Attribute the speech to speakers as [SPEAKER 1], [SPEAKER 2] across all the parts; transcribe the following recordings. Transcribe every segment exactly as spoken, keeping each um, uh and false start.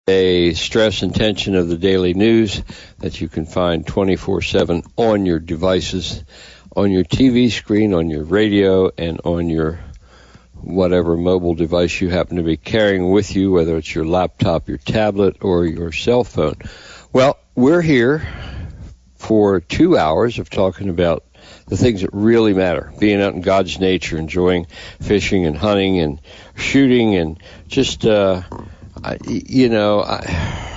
[SPEAKER 1] A stress and tension of the daily news that you can find twenty-four seven on your devices, on your T V screen, on your radio, and on your whatever mobile device you happen to be carrying with you, whether it's your laptop, your tablet, or your cell phone. Well, we're here for two hours of talking about the things that really matter, being out in God's nature, enjoying fishing and hunting and shooting and just... uh I, you know, I,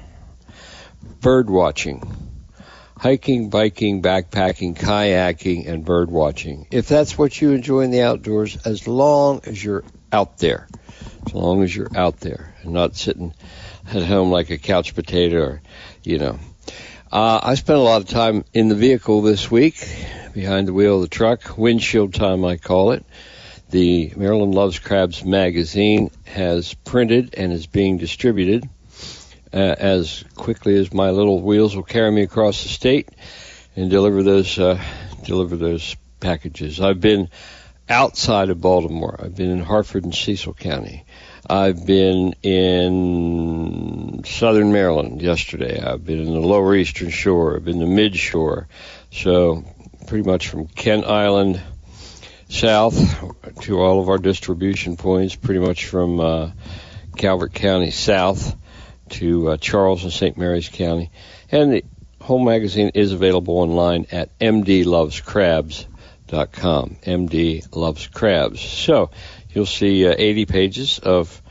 [SPEAKER 1] bird watching, hiking, biking, backpacking, kayaking, and bird watching. If that's what you enjoy in the outdoors, as long as you're out there, as long as you're out there and not sitting at home like a couch potato or, you know. Uh, I spent a lot of time in the vehicle this week, behind the wheel of the truck, windshield time I call it. The Maryland Loves Crabs magazine has printed and is being distributed uh, as quickly as my little wheels will carry me across the state and deliver those uh, deliver those packages. I've been outside of Baltimore. I've been in Hartford and Cecil County. I've been in southern Maryland yesterday. I've been in the lower eastern shore. I've been the mid shore. So pretty much from Kent Island south to all of our distribution points, pretty much from uh, Calvert County south to uh, Charles and Saint Mary's County. And the whole magazine is available online at m d loves crabs dot com, M D Loves Crabs. So you'll see uh, eighty pages of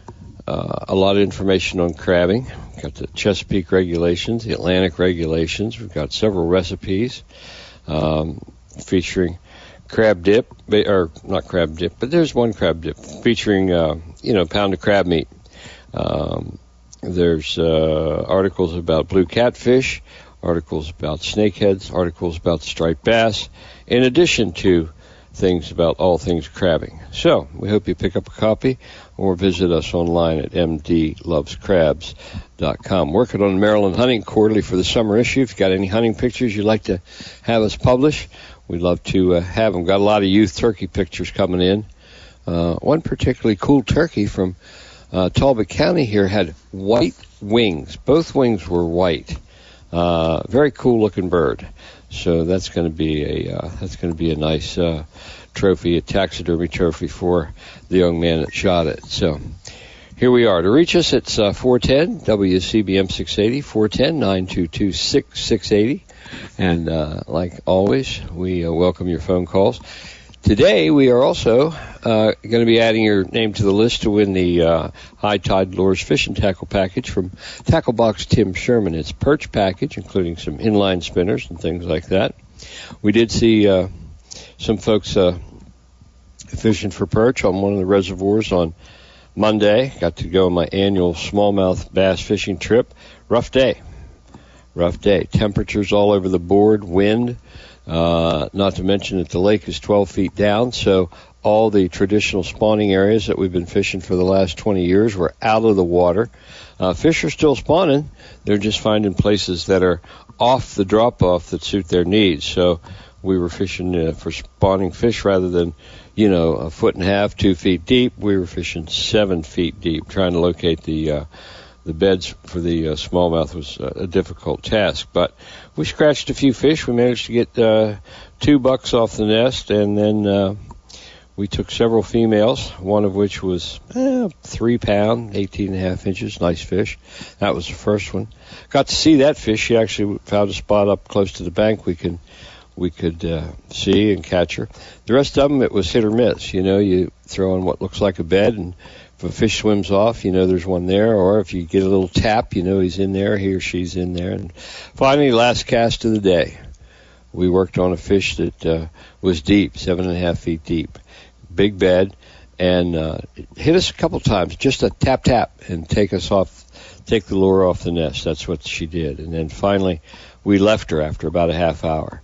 [SPEAKER 1] uh, a lot of information on crabbing. We've got the Chesapeake regulations, the Atlantic regulations. We've got several recipes um, featuring crab dip, or not crab dip, but there's one crab dip featuring, uh, you know, pound of crab meat. Um, there's uh, articles about blue catfish, articles about snakeheads, articles about striped bass, in addition to things about all things crabbing. So we hope you pick up a copy or visit us online at m d loves crabs dot com. Working on the Maryland Hunting Quarterly for the summer issue. If you've got any hunting pictures you'd like to have us publish, we'd love to uh, have them. Got a lot of youth turkey pictures coming in. Uh, one particularly cool turkey from uh, Talbot County here had white wings. Both wings were white. Uh, very cool looking bird. So that's going to be a uh, that's going to be a nice uh, trophy, a taxidermy trophy for the young man that shot it. So here we are. To reach us, it's uh, four one zero W C B M six eighty, four one zero, nine two two, six six eight zero. And uh, like always, we uh, welcome your phone calls. Today, we are also uh, going to be adding your name to the list to win the uh, High Tide Lures Fishing Tackle Package from Tackle Box Tim Sherman. It's a perch package, including some inline spinners and things like that. We did see uh, some folks uh, fishing for perch on one of the reservoirs on Monday. Got to go on my annual smallmouth bass fishing trip. Rough day. Rough day. Temperatures all over the board, wind, uh, not to mention that the lake is twelve feet down, so all the traditional spawning areas that we've been fishing for the last twenty years were out of the water. Uh, fish are still spawning. They're just finding places that are off the drop-off that suit their needs. So we were fishing uh, for spawning fish rather than, you know, a foot and a half, two feet deep. We were fishing seven feet deep, trying to locate the uh, the beds for the uh, smallmouth was uh, a difficult task. But we scratched a few fish. We managed to get uh, two bucks off the nest, and then uh, we took several females, one of which was eh, three pound, eighteen and a half inches, nice fish. That was the first one. Got to see that fish. She actually found a spot up close to the bank we could we could uh, see and catch her. The rest of them, it was hit or miss. You know, you throw in what looks like a bed, and if a fish swims off, you know there's one there, or if you get a little tap, you know he's in there, he or she's in there. And finally, last cast of the day, we worked on a fish that uh, was deep, seven and a half feet deep, big bed, and uh, it hit us a couple times, just a tap tap, and take us off, take the lure off the nest. That's what she did. And then finally, we left her after about a half hour,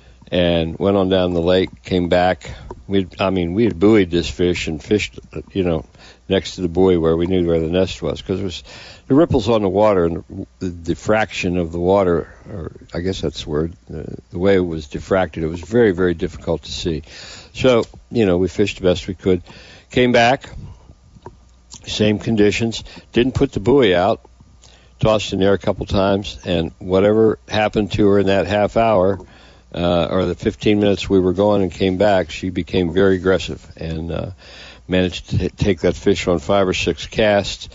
[SPEAKER 1] and went on down the lake, came back. We, I mean, we had buoyed this fish and fished, you know, next to the buoy where we knew where the nest was, because it was the ripples on the water and the diffraction of the water, or I guess that's the word, the, the way it was diffracted, it was very, very difficult to see. So, you know, we fished the best we could, came back, Same conditions. Didn't put the buoy out. Tossed in there a couple times, and whatever happened to her in that half hour, uh, or the fifteen minutes we were gone and came back, she became very aggressive and uh, managed to t- take that fish on five or six casts,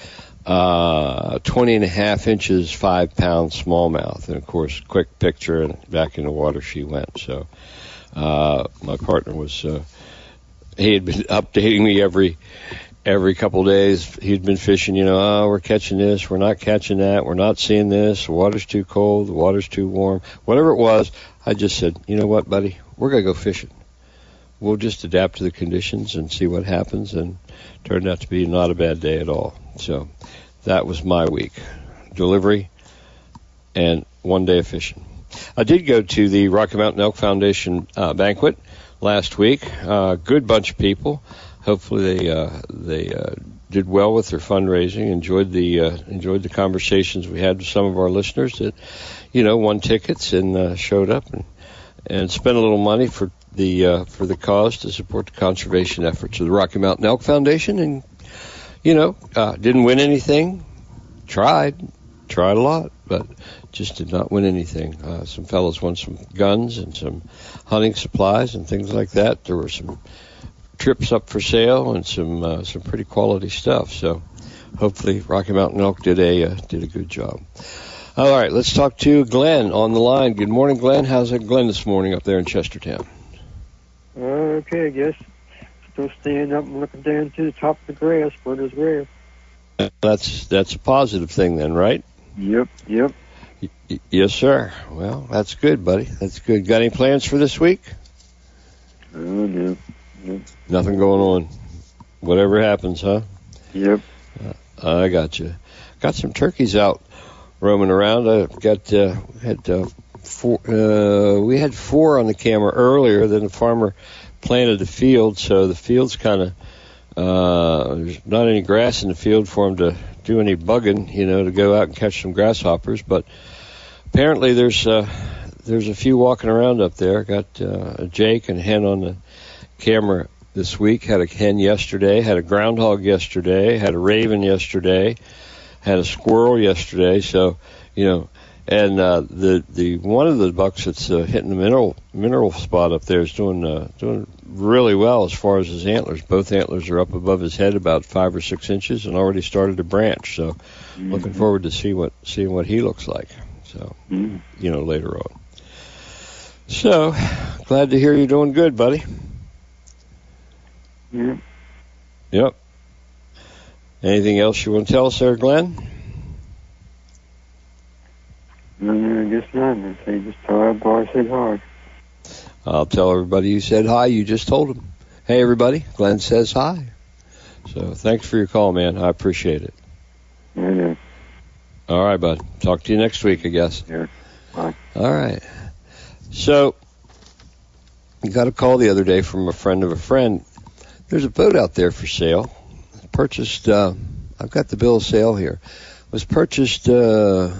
[SPEAKER 1] uh, twenty and a half inches, five pound smallmouth, and of course, quick picture, and back in the water she went. So uh, my partner was, uh, he had been updating me every. Every couple of days, he'd been fishing, you know, oh, we're catching this, we're not catching that, we're not seeing this, the water's too cold, the water's too warm. Whatever it was, I just said, you know what, buddy, we're going to go fishing. We'll just adapt to the conditions and see what happens, and it turned out to be not a bad day at all. So that was my week. Delivery and one day of fishing. I did go to the Rocky Mountain Elk Foundation uh, banquet last week. Uh, good bunch of people. Hopefully they uh, they uh, did well with their fundraising. Enjoyed the uh, enjoyed the conversations we had with some of our listeners that, you know, won tickets and uh, showed up and and spent a little money for the uh, for the cause to support the conservation efforts of the Rocky Mountain Elk Foundation. And you know, uh, didn't win anything. Tried, tried a lot, but just did not win anything. Uh, some fellows won some guns and some hunting supplies and things like that. There were some trips up for sale and some uh, some pretty quality stuff. So hopefully Rocky Mountain Elk did a uh, did a good job. All right, let's talk to Glenn on the line. Good morning, Glenn. How's it, Glenn, this morning up there in Chestertown?
[SPEAKER 2] Okay, I guess. Still standing up and looking down to the top of the grass, but there's grass.
[SPEAKER 1] That's that's a positive thing then, right?
[SPEAKER 2] Yep, yep.
[SPEAKER 1] Y- yes, sir. Well, that's good, buddy. That's good. Got any plans for this week?
[SPEAKER 2] Oh, no. Yep.
[SPEAKER 1] Nothing going on. Whatever happens, huh?
[SPEAKER 2] Yep.
[SPEAKER 1] Uh, I got you. Got some turkeys out roaming around. I got uh, had uh, four. Uh, we had four on the camera earlier. Then the farmer planted the field, so the field's kind of uh, there's not any grass in the field for him to do any bugging, you know, to go out and catch some grasshoppers. But apparently there's uh, there's a few walking around up there. Got uh, a Jake and a hen on the camera this week. Had a hen yesterday, had a groundhog yesterday, had a raven yesterday, had a squirrel yesterday. So, you know, and uh, the the one of the bucks that's uh, hitting the mineral mineral spot up there is doing uh, doing really well as far as his antlers. Both antlers are up above his head about five or six inches and already started to branch. So, mm-hmm. looking forward to see what seeing what he looks like. So, mm-hmm. you know, later on. So, glad to hear you're doing good, buddy.
[SPEAKER 2] Yep.
[SPEAKER 1] Yep. Anything else you want to tell us there, Glenn?
[SPEAKER 2] No, I guess not. I say just tell everybody I said hi.
[SPEAKER 1] I'll tell everybody you said hi. You just told them. Hey, everybody. Glenn says hi. So thanks for your call, man. I appreciate it.
[SPEAKER 2] Yeah.
[SPEAKER 1] All right, bud. Talk to you next week, I guess.
[SPEAKER 2] Yeah. Bye.
[SPEAKER 1] All right. So I got a call the other day from a friend of a friend. There's a boat out there for sale. Purchased, uh, I've got the bill of sale here. Was purchased, uh,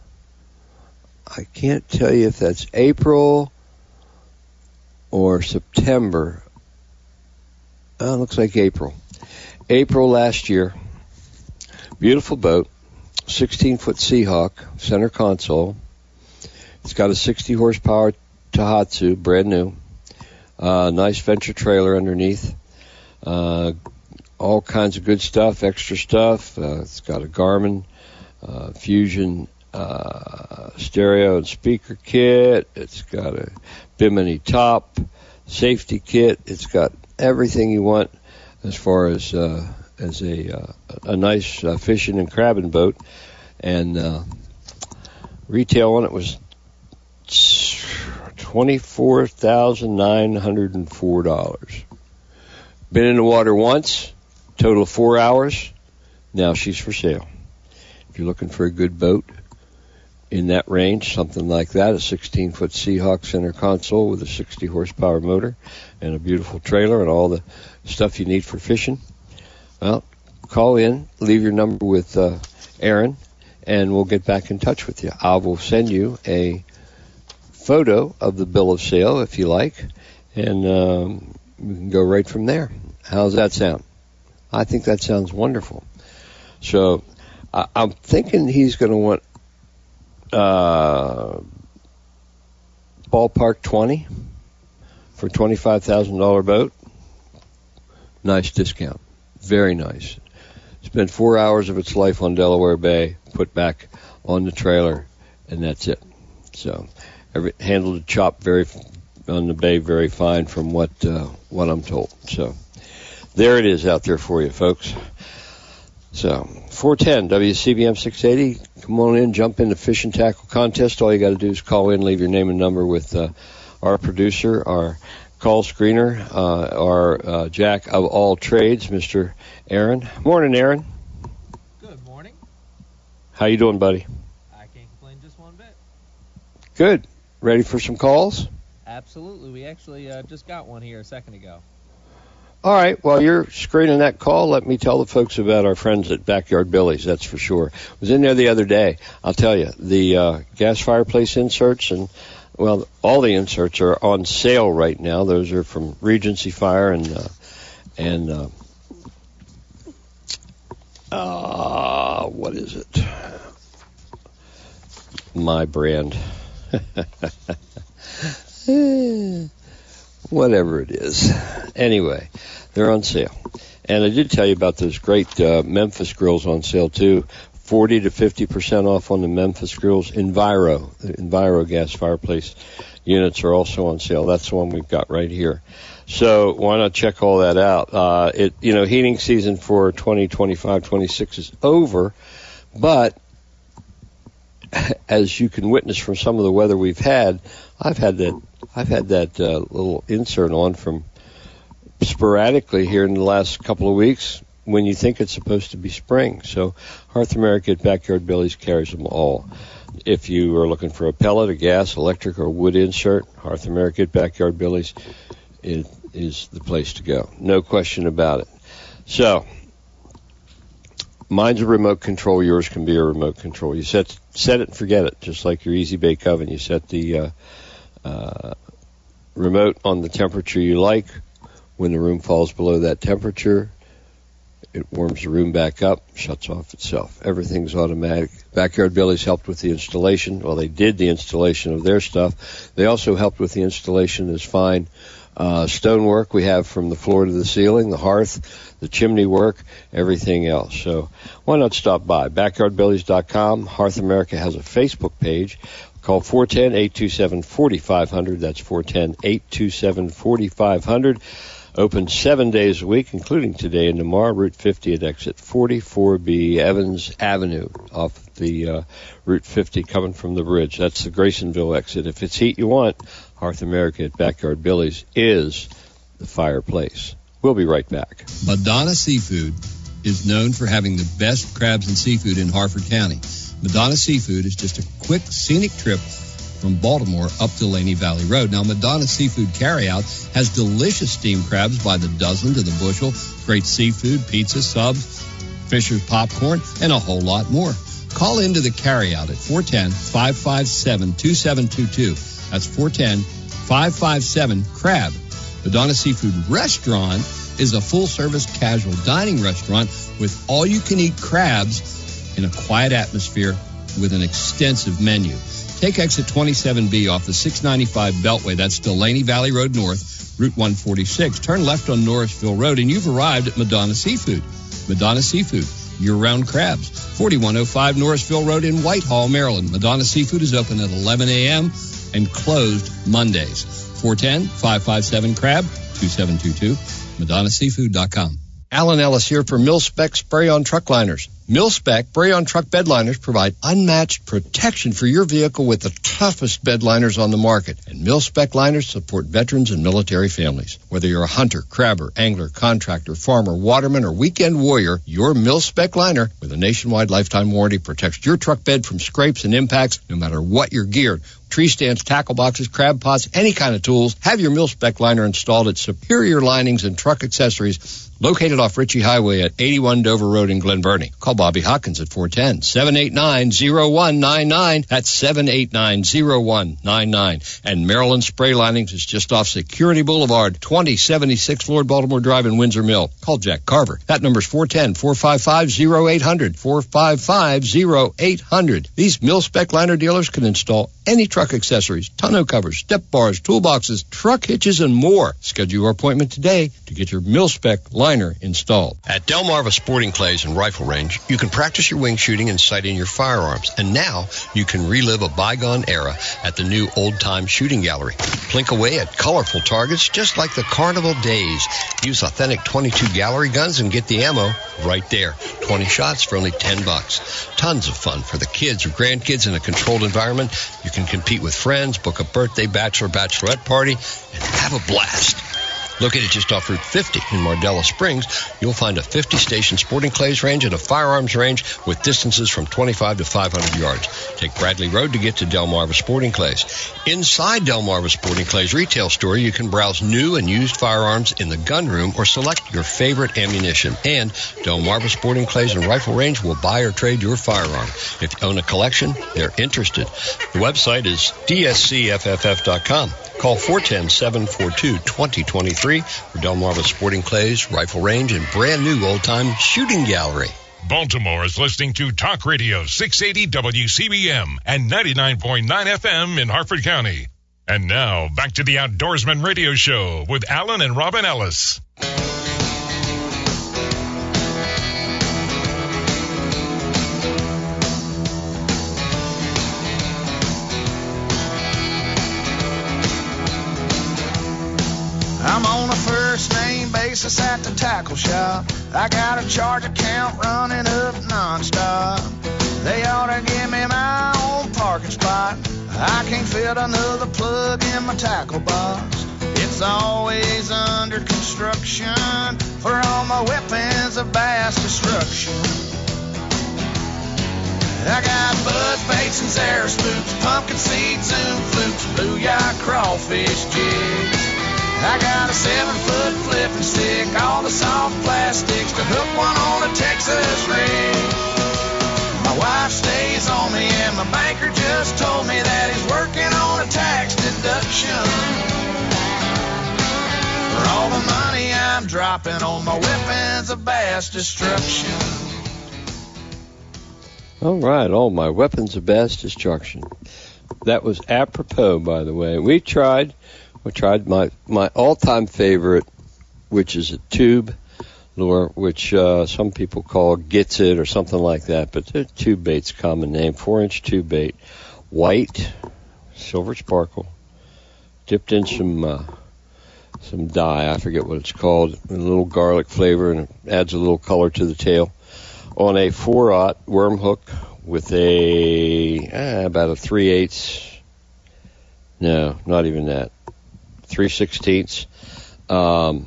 [SPEAKER 1] I can't tell you if that's April or September. Oh, it looks like April. April last year. Beautiful boat. sixteen-foot Seahawk, center console. It's got a sixty horsepower Tohatsu, brand new. Uh, nice Venture trailer underneath. Uh, all kinds of good stuff, extra stuff. Uh, it's got a Garmin uh, Fusion uh, stereo and speaker kit. It's got a Bimini top, safety kit. It's got everything you want as far as uh, as a uh, a nice uh, fishing and crabbing boat. And uh, retail on it was twenty-four thousand nine hundred four dollars. Been in the water once, total of four hours. Now she's for sale. If you're looking for a good boat in that range, something like that, a sixteen-foot Seahawk center console with a sixty horsepower motor and a beautiful trailer and all the stuff you need for fishing, well, call in, leave your number with uh, Aaron, and we'll get back in touch with you. I will send you a photo of the bill of sale if you like, and um, we can go right from there. How's that sound? I think that sounds wonderful. So I, I'm thinking he's going to want uh, ballpark twenty for a twenty-five thousand dollars boat. Nice discount. Very nice. Spent four hours of its life on Delaware Bay, put back on the trailer, and that's it. So, every, handled the chop very on the bay very fine from what uh, what I'm told. So, there it is out there for you, folks. So, four ten W C B M six eighty. Come on in, jump in the fish and tackle contest. All you got to do is call in, leave your name and number with uh, our producer, our call screener, uh, our uh, jack of all trades, Mister Aaron. Morning, Aaron.
[SPEAKER 3] Good morning.
[SPEAKER 1] How you doing, buddy?
[SPEAKER 3] I can't complain just one bit.
[SPEAKER 1] Good. Ready for some calls?
[SPEAKER 3] Absolutely. We actually uh, just got one here a second ago.
[SPEAKER 1] All right. While you're screening that call, let me tell the folks about our friends at Backyard Billy's, that's for sure. I was in there the other day. I'll tell you, the uh, gas fireplace inserts and Well, all the inserts are on sale right now. Those are from Regency Fire and uh, and uh, uh, what is it? My brand. Whatever it is. Anyway, they're on sale. And I did tell you about those great uh, Memphis grills on sale, too. forty to fifty percent off on the Memphis grills. Enviro, the Enviro gas fireplace units are also on sale. That's the one we've got right here. So why not check all that out? Uh, it, you know, heating season for twenty twenty-five twenty-six is over, but as you can witness from some of the weather we've had, I've had that, I've had that uh, little insert on from sporadically here in the last couple of weeks when you think it's supposed to be spring. So Hearth America at Backyard Billy's carries them all. If you are looking for a pellet, a gas, electric, or wood insert, Hearth America at Backyard Billy's is, is the place to go. No question about it. So, mine's a remote control. Yours can be a remote control. You set set it and forget it, just like your Easy Bake Oven. You set the uh, uh, remote on the temperature you like. When the room falls below that temperature, it warms the room back up, shuts off itself. Everything's automatic. Backyard Billy's helped with the installation. Well, they did the installation of their stuff. They also helped with the installation of this fine uh, stonework we have from the floor to the ceiling, the hearth, the chimney work, everything else. So why not stop by? backyard billys dot com. Hearth America has a Facebook page. Call four one zero, eight two seven, four five zero zero. That's four one zero, eight two seven, four five zero zero. Open seven days a week, including today and tomorrow. Route fifty at exit forty-four B, Evans Avenue, off the uh, Route fifty coming from the bridge. That's the Graysonville exit. If it's heat you want, Hearth America at Backyard Billy's is the fireplace. We'll be right back.
[SPEAKER 4] Madonna Seafood is known for having the best crabs and seafood in Harford County. Madonna Seafood is just a quick, scenic trip from Baltimore up Delaney Valley Road. Now, Madonna Seafood Carryout has delicious steamed crabs by the dozen to the bushel, great seafood, pizza, subs, Fisher's popcorn, and a whole lot more. Call into the carryout at four one zero, five five seven, two seven two two. That's four one zero, five five seven, CRAB. Madonna Seafood Restaurant is a full-service casual dining restaurant with all-you-can-eat crabs in a quiet atmosphere with an extensive menu. Take exit twenty-seven B off the six ninety-five Beltway. That's Delaney Valley Road North, Route one forty-six. Turn left on Norrisville Road, and you've arrived at Madonna Seafood. Madonna Seafood, year-round crabs. forty-one oh five Norrisville Road in Whitehall, Maryland. Madonna Seafood is open at eleven a.m. and closed Mondays. four one zero, five five seven, CRAB, two seven two two, madonna seafood dot com.
[SPEAKER 5] Alan Ellis here for Mil-Spec Spray-On Truck Liners. Mil-Spec Spray-On Truck Bed Liners provide unmatched protection for your vehicle with the toughest bed liners on the market. And Mil-Spec liners support veterans and military families. Whether you're a hunter, crabber, angler, contractor, farmer, waterman, or weekend warrior, your Mil-Spec liner with a nationwide lifetime warranty protects your truck bed from scrapes and impacts no matter what you're geared. tree stands, tackle boxes, crab pots, any kind of tools. Have your mil-spec liner installed at Superior Linings and Truck Accessories, located off Ritchie Highway at eighty-one Dover Road in Glen Burnie. Call Bobby Hawkins at four one zero, seven eight nine, zero one nine nine. That's seven eight nine, zero one nine nine. And Maryland Spray Linings is just off Security Boulevard, twenty seventy-six Lord Baltimore Drive in Windsor Mill. Call Jack Carver. That number's four one zero, four five five, zero eight zero zero, four five five, zero eight zero zero. These mil-spec liner dealers can install any truck accessories, tonneau covers, step bars, toolboxes, truck hitches, and more. Schedule your appointment today to get your mil-spec liner installed. At Delmarva Sporting Clays and Rifle Range, you can practice your wing shooting and sighting your firearms. And now you can relive a bygone era at the new old-time shooting gallery. Plink away at colorful targets just like the carnival days. Use authentic twenty-two gallery guns and get the ammo right there. twenty shots for only ten bucks. Tons of fun for the kids or grandkids in a controlled environment. You can compete with friends, book a birthday, bachelor, bachelorette party, and have a blast. Located just off Route fifty in Mardella Springs, you'll find a fifty-station sporting clays range and a firearms range with distances from twenty-five to five hundred yards. Take Bradley Road to get to Delmarva Sporting Clays. Inside Delmarva Sporting Clays retail store, you can browse new and used firearms in the gun room or select your favorite ammunition. And Delmarva Sporting Clays and Rifle Range will buy or trade your firearm. If you own a collection, they're interested. The website is D S C F F F dot com. Call four one zero, seven four two, two zero two three for Delmarva Sporting Clays, Rifle Range, and brand new old-time shooting gallery.
[SPEAKER 6] Baltimore is listening to Talk Radio six eighty W C B M and ninety-nine point nine F M in Harford County. And now, back to the Outdoorsman Radio Show with Alan and Robin Ellis.
[SPEAKER 7] I'm on a first name basis at the tackle shop. I got a charge account running up nonstop. They ought to give me my own parking spot. I can't fit another plug in my tackle box. It's always under construction for all my weapons of vast destruction. I got buzz baits and Zara spooks, pumpkin seeds, zoom flukes, blue yacht crawfish jigs. I got a seven-foot flipping stick, all the soft plastics to hook one on a Texas rig. My wife stays on me and my banker just told me that he's working on a tax deduction for all the money I'm dropping on my weapons of vast destruction.
[SPEAKER 1] All right, all my weapons of vast destruction. That was apropos, by the way. We tried... We tried my, my all-time favorite, which is a tube lure, which uh, some people call gets it or something like that, but the tube bait's a common name. Four-inch tube bait, white, silver sparkle, dipped in some uh, some dye. I forget what it's called. A little garlic flavor, and it adds a little color to the tail. On a four-aught worm hook with a eh, about a three-eighths. No, not even that. Three sixteenths um,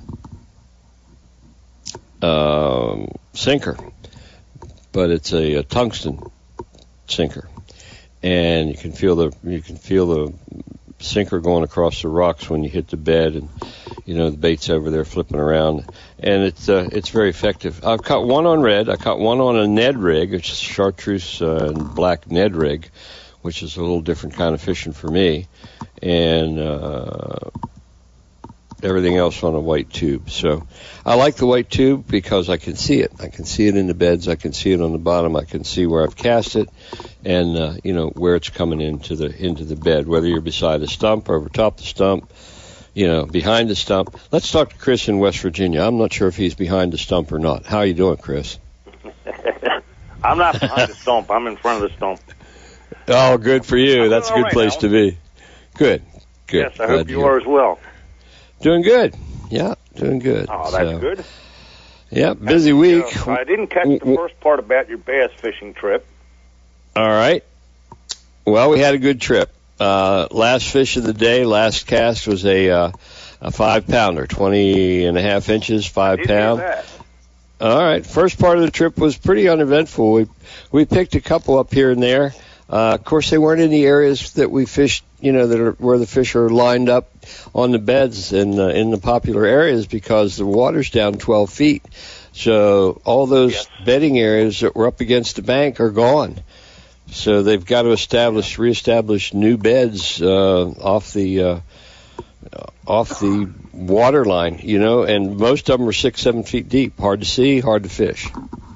[SPEAKER 1] um, sinker, but it's a, a tungsten sinker, and you can feel the you can feel the sinker going across the rocks when you hit the bed, and you know the bait's over there flipping around, and it's uh, it's very effective. I've caught one on red. I caught one on a Ned rig, which is chartreuse uh, and black Ned rig, which is a little different kind of fishing for me, and uh, everything else on a white tube. So I like the white tube because I can see it. I can see it in the beds. I can see it on the bottom. I can see where I've cast it, and uh, you know where it's coming into the into the bed. Whether you're beside a stump, over top the stump, you know, behind the stump. Let's talk to Chris in West Virginia. I'm not sure if he's behind the stump or not. How are you doing, Chris?
[SPEAKER 8] I'm not behind the stump. I'm in front of the stump.
[SPEAKER 1] Oh, good for you. That's a good
[SPEAKER 8] right,
[SPEAKER 1] place
[SPEAKER 8] Alan.
[SPEAKER 1] to be. Good. Good.
[SPEAKER 8] Yes, I hope you are as well.
[SPEAKER 1] Doing good. Yeah, doing good.
[SPEAKER 8] Oh, that's
[SPEAKER 1] so,
[SPEAKER 8] good.
[SPEAKER 1] Yeah, busy week.
[SPEAKER 8] Uh, I didn't catch the first part about your bass fishing trip.
[SPEAKER 1] All right. Well, we had a good trip. Uh, last fish of the day, last cast was a uh, a five pounder, twenty and a half inches, five pound. All right. First part of the trip was pretty uneventful. We we picked a couple up here and there. Uh, of course, they weren't in the areas that we fished, you know, that are where the fish are lined up on the beds and uh, in the popular areas because the water's down twelve feet. So all those
[SPEAKER 8] Yes.
[SPEAKER 1] bedding areas that were up against the bank are gone. So they've got to establish, reestablish new beds uh, off the uh, off the water line, you know, and most of them are six, seven feet deep. Hard to see, hard to fish.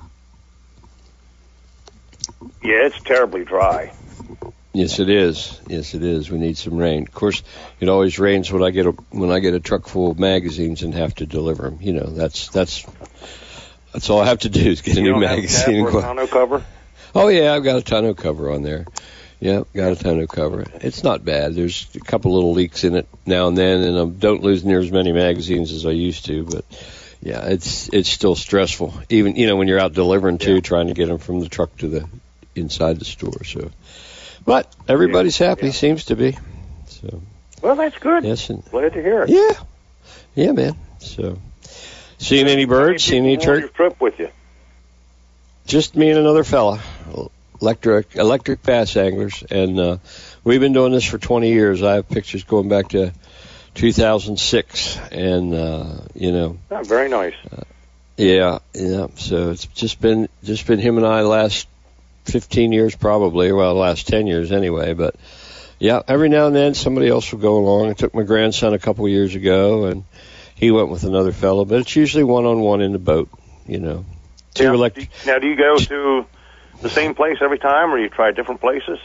[SPEAKER 8] Yeah, it's terribly dry.
[SPEAKER 1] Yes, it is. Yes, it is. We need some rain. Of course, it always rains when I get a when I get a truck full of magazines and have to deliver them. You know, that's that's that's all I have to do is get a
[SPEAKER 8] You
[SPEAKER 1] new
[SPEAKER 8] don't have a
[SPEAKER 1] magazine.
[SPEAKER 8] tab
[SPEAKER 1] and
[SPEAKER 8] or
[SPEAKER 1] go-
[SPEAKER 8] a tonneau cover?
[SPEAKER 1] Oh yeah, I've got a tonneau cover on there. Yeah, got a tonneau cover. It's not bad. There's a couple little leaks in it now and then, and I don't lose near as many magazines as I used to. But yeah, it's it's still stressful. Even you know when you're out delivering too,
[SPEAKER 8] Yeah.
[SPEAKER 1] trying to get them from the truck to the inside the store. So, but everybody's happy,
[SPEAKER 8] Yeah.
[SPEAKER 1] seems to be. So
[SPEAKER 8] Well, that's good.
[SPEAKER 1] yes, and
[SPEAKER 8] Glad to hear it.
[SPEAKER 1] yeah, yeah, man. So, seeing any birds? Seeing any
[SPEAKER 8] people on
[SPEAKER 1] turkey?
[SPEAKER 8] your trip with you?
[SPEAKER 1] Just me and another fella, electric electric bass anglers, and uh, we've been doing this for twenty years. I have pictures going back to two thousand six, and uh, you know,
[SPEAKER 8] Oh, very nice.
[SPEAKER 1] yeah, yeah. So it's just been just been him and I the last fifteen years, probably. Well, the last ten years anyway. But yeah, every now and then somebody else will go along. I took my grandson a couple years ago, and he went with another fellow. But it's usually one on one in the boat, you know. Two
[SPEAKER 8] Now,
[SPEAKER 1] electric.
[SPEAKER 8] do- now, do you go to the same place every time, or you try different places?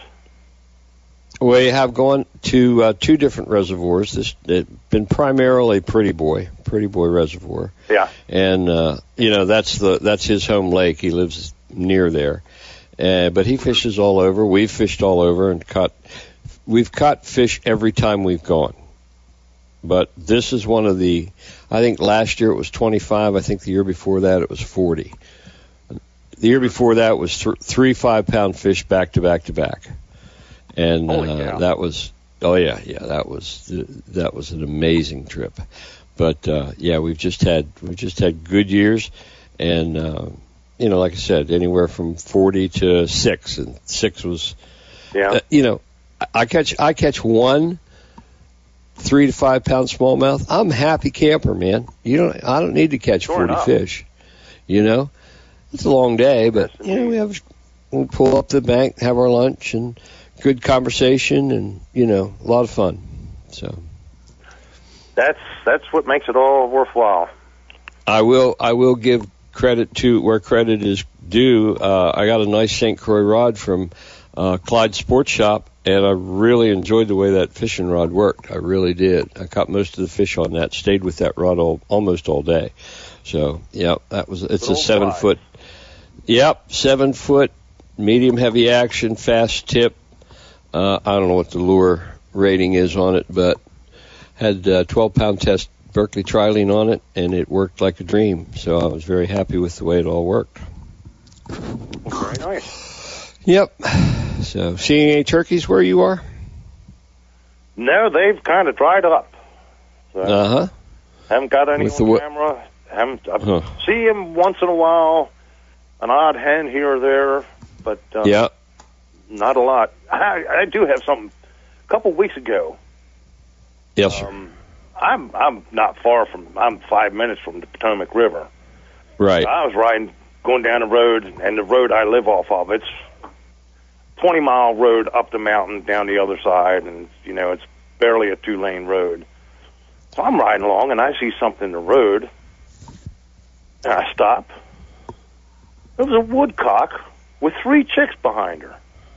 [SPEAKER 1] We have gone to uh, two different reservoirs. This it's been primarily Pretty Boy, Pretty Boy Reservoir,
[SPEAKER 8] Yeah.
[SPEAKER 1] and uh, you know that's the that's his home lake. He lives near there, uh, but he fishes all over. We've fished all over and caught. We've caught fish every time we've gone. But this is one of the. I think last year it was twenty-five. I think the year before that it was forty. The year before that was th- three five-pound fish back to back to back. And
[SPEAKER 8] Holy
[SPEAKER 1] uh,
[SPEAKER 8] cow.
[SPEAKER 1] that was, oh yeah, yeah, that was that was an amazing trip. But uh, yeah, we've just had we've just had good years, and uh, you know, like I said, anywhere from forty to six, and six was,
[SPEAKER 8] Yeah.
[SPEAKER 1] uh, you know, I- I catch I catch one three to five pound smallmouth. I'm a happy camper, man. You don't I don't need to catch
[SPEAKER 8] Sure
[SPEAKER 1] forty
[SPEAKER 8] enough.
[SPEAKER 1] fish. You know, it's a long day, but
[SPEAKER 8] Yes,
[SPEAKER 1] you know, we
[SPEAKER 8] indeed.
[SPEAKER 1] have we pull up to the bank, have our lunch, and good conversation, and you know, a lot of fun. So
[SPEAKER 8] That's that's what makes it all worthwhile.
[SPEAKER 1] I will I will give credit to where credit is due. Uh, I got a nice Saint Croix rod from uh, Clyde Sports Shop, and I really enjoyed the way that fishing rod worked. I really did. I caught most of the fish on that. Stayed with that rod all, almost all day. So yeah, that was it's
[SPEAKER 8] Good
[SPEAKER 1] a
[SPEAKER 8] old
[SPEAKER 1] seven
[SPEAKER 8] Clyde.
[SPEAKER 1] foot. Yep, seven foot, medium heavy action, fast tip. Uh, I don't know what the lure rating is on it, but had uh, twelve pound test Berkeley trilene on it, and it worked like a dream. So I was very happy with the way it all worked.
[SPEAKER 8] Very nice.
[SPEAKER 1] Yep. So seeing any turkeys where you are?
[SPEAKER 8] No, they've kind of dried up. So
[SPEAKER 1] Uh huh.
[SPEAKER 8] haven't got any
[SPEAKER 1] With
[SPEAKER 8] on
[SPEAKER 1] the wa-
[SPEAKER 8] camera. Haven't I
[SPEAKER 1] Huh.
[SPEAKER 8] see them once in a while, an odd hen here or there, but uh,
[SPEAKER 1] Yeah.
[SPEAKER 8] not a lot. I, I do have something. A couple weeks ago,
[SPEAKER 1] Yes, sir.
[SPEAKER 8] um, I'm I'm not far from. I'm five minutes from the Potomac River.
[SPEAKER 1] Right.
[SPEAKER 8] I was riding, going down the road, and the road I live off of, it's twenty mile road up the mountain, down the other side, and you know it's barely a two lane road. So I'm riding along, and I see something in the road, and I stop. It was a woodcock with three chicks behind her.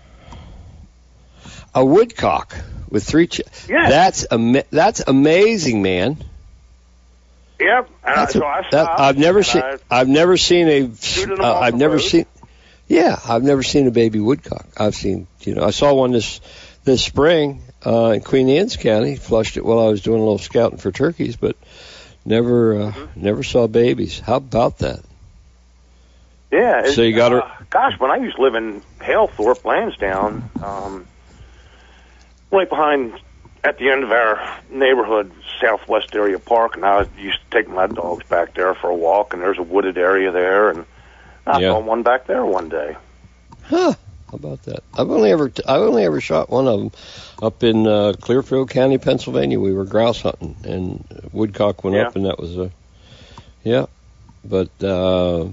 [SPEAKER 1] A woodcock with three. Ch-
[SPEAKER 8] Yes.
[SPEAKER 1] That's ama- that's amazing, man.
[SPEAKER 8] Yep. And
[SPEAKER 1] That's
[SPEAKER 8] I,
[SPEAKER 1] a-
[SPEAKER 8] so I
[SPEAKER 1] that,
[SPEAKER 8] stopped.
[SPEAKER 1] I've never
[SPEAKER 8] and
[SPEAKER 1] seen.
[SPEAKER 8] I-
[SPEAKER 1] I've never seen a.
[SPEAKER 8] Shooting them
[SPEAKER 1] Uh,
[SPEAKER 8] off
[SPEAKER 1] I've
[SPEAKER 8] the
[SPEAKER 1] never
[SPEAKER 8] road?
[SPEAKER 1] seen. Yeah, I've never seen a baby woodcock. I've seen. You know, I saw one this this spring uh, in Queen Anne's County. Flushed it while I was doing a little scouting for turkeys, but never uh,
[SPEAKER 8] Mm-hmm.
[SPEAKER 1] never saw babies. How about that?
[SPEAKER 8] Yeah.
[SPEAKER 1] So you got her-
[SPEAKER 8] uh, Gosh, when I used to live in Halethorpe, Lansdowne, um, right behind, at the end of our neighborhood, Southwest Area Park, and I was, used to take my dogs back there for a walk, and there's a wooded area there, and I
[SPEAKER 1] Yeah.
[SPEAKER 8] saw one back there one day.
[SPEAKER 1] Huh. about that? I've only ever t- I've only ever shot one of them up in uh, Clearfield County, Pennsylvania. We were grouse hunting, and woodcock went
[SPEAKER 8] Yeah.
[SPEAKER 1] up, and that was a yeah. But uh,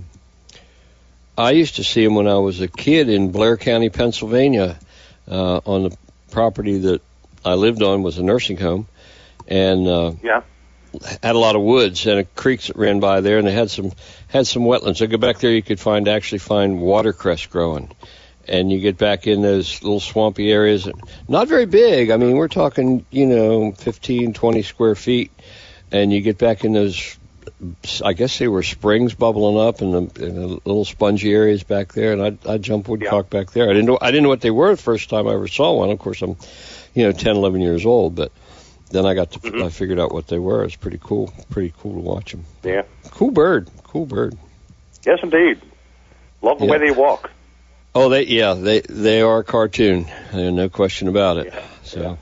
[SPEAKER 1] I used to see them when I was a kid in Blair County, Pennsylvania, uh, on the property that I lived on was a nursing home, and uh,
[SPEAKER 8] Yeah.
[SPEAKER 1] had a lot of woods and a creeks that ran by there, and they had some had some wetlands. So go back there, you could find actually find watercress growing, and you get back in those little swampy areas. Not very big. I mean, we're talking, you know, fifteen, twenty square feet, and you get back in those. I guess they were springs bubbling up in the, in the little spongy areas back there, and I'd, I'd jump woodcock
[SPEAKER 8] Yeah.
[SPEAKER 1] back there. I didn't know I didn't know what they were the first time I ever saw one. Of course, I'm, you know, ten, eleven years old, but then I got to
[SPEAKER 8] Mm-hmm.
[SPEAKER 1] I figured out what they were. It's pretty cool, pretty cool to watch them.
[SPEAKER 8] Yeah.
[SPEAKER 1] Cool bird, cool bird.
[SPEAKER 8] Yes, indeed. Love the
[SPEAKER 1] Yeah.
[SPEAKER 8] way they walk.
[SPEAKER 1] Oh, they yeah, they they are a cartoon, and no question about it.
[SPEAKER 8] Yeah.
[SPEAKER 1] So,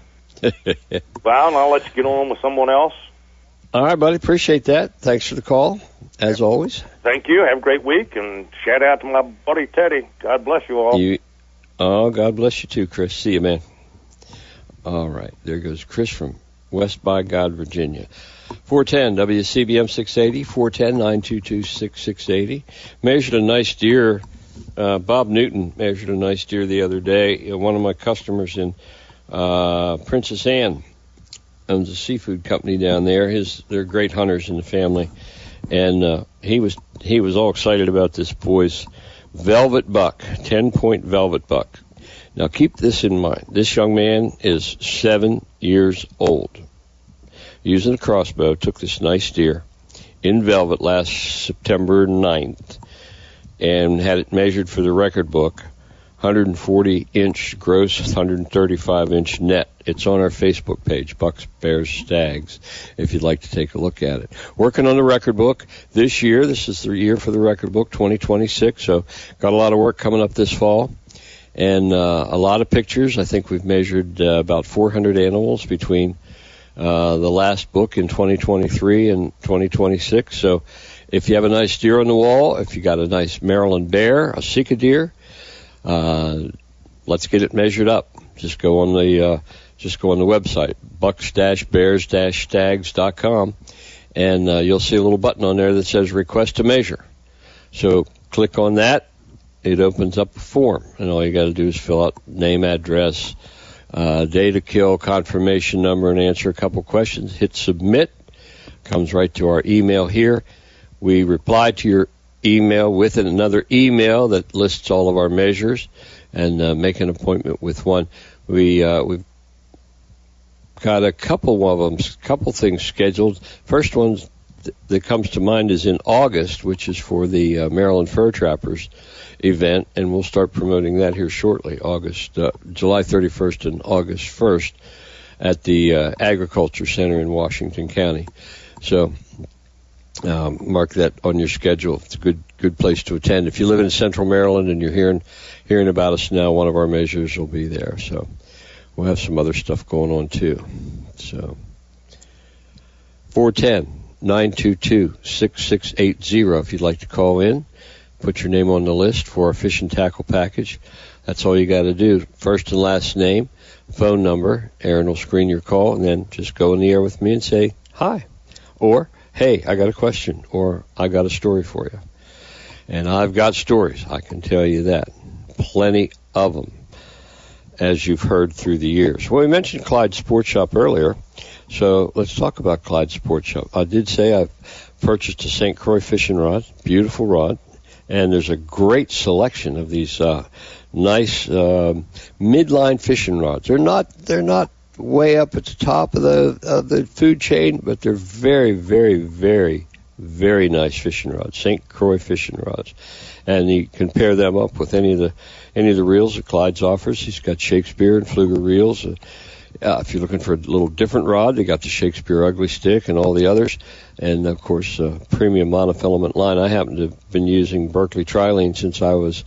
[SPEAKER 8] Well, and I'll let you get on with someone else.
[SPEAKER 1] all right, buddy, appreciate that. Thanks for the call, as always.
[SPEAKER 8] Thank you. Have a great week, and shout out to my buddy Teddy. God bless you all.
[SPEAKER 1] You, oh, God bless you too, Chris. See you, man. All right, there goes Chris from West by God, Virginia. four ten W C B M six eighty, four ten, nine two two, six six eight zero. Measured a nice deer. Uh, Bob Newton measured a nice deer the other day. Uh, one of my customers in uh, Princess Anne owns a seafood company down there. His they're great hunters in the family, and uh, he was he was all excited about this boy's velvet buck, ten point velvet buck. Now keep this in mind. This young man is seven years old. Using a crossbow, took this nice deer in velvet last September ninth and had it measured for the record book, one hundred forty inch gross, one hundred thirty-five inch net. It's on our Facebook page, Bucks, Bears, Stags, if you'd like to take a look at it. Working on the record book this year. This is the year for the record book, twenty twenty-six, so got a lot of work coming up this fall. And uh, a lot of pictures. I think we've measured uh, about four hundred animals between uh, the last book in twenty twenty-three and twenty twenty-six. So if you have a nice deer on the wall, if you got a nice Maryland bear, a Sika deer, uh, let's get it measured up. Just go on the uh, just go on the website, bucks bears stags dot com, and uh, you'll see a little button on there that says Request to Measure. So click on that. It opens up a form, and all you got to do is fill out name, address, uh, day to kill, confirmation number, and answer a couple questions. Hit submit. Comes right to our email here. We reply to your email with another email that lists all of our measures, and uh, make an appointment with one. We uh, we've got a couple of them, couple things scheduled. First one th- that comes to mind is in August, which is for the uh, Maryland Fur Trappers event, and we'll start promoting that here shortly, August, uh, July thirty-first and August first at the uh, Agriculture Center in Washington County. So um, mark that on your schedule. It's a good good place to attend. If you live in Central Maryland and you're hearing hearing about us now, one of our measures will be there. So we'll have some other stuff going on too. So four ten, nine two two, six six eight zero if you'd like to call in. Put your name on the list for our fish and tackle package. That's all you got to do. First and last name, phone number. Aaron will screen your call, and then just go in the air with me and say, hi. Or, hey, I got a question, or I got a story for you. And I've got stories, I can tell you that. Plenty of them, as you've heard through the years. Well, we mentioned Clyde Sports Shop earlier, so let's talk about Clyde Sports Shop. I did say I've purchased a Saint Croix fishing rod, beautiful rod. And there's a great selection of these uh, nice uh, midline fishing rods. They're not they're not way up at the top of the of the food chain, but they're very, very, very, very nice fishing rods. Saint Croix fishing rods, and you can pair them up with any of the any of the reels that Clyde's offers. He's got Shakespeare and Pfluger reels. Uh, Uh, if you're looking for a little different rod, they got the Shakespeare Ugly Stick and all the others. And, of course, uh, premium monofilament line. I happen to have been using Berkeley Trilene since I was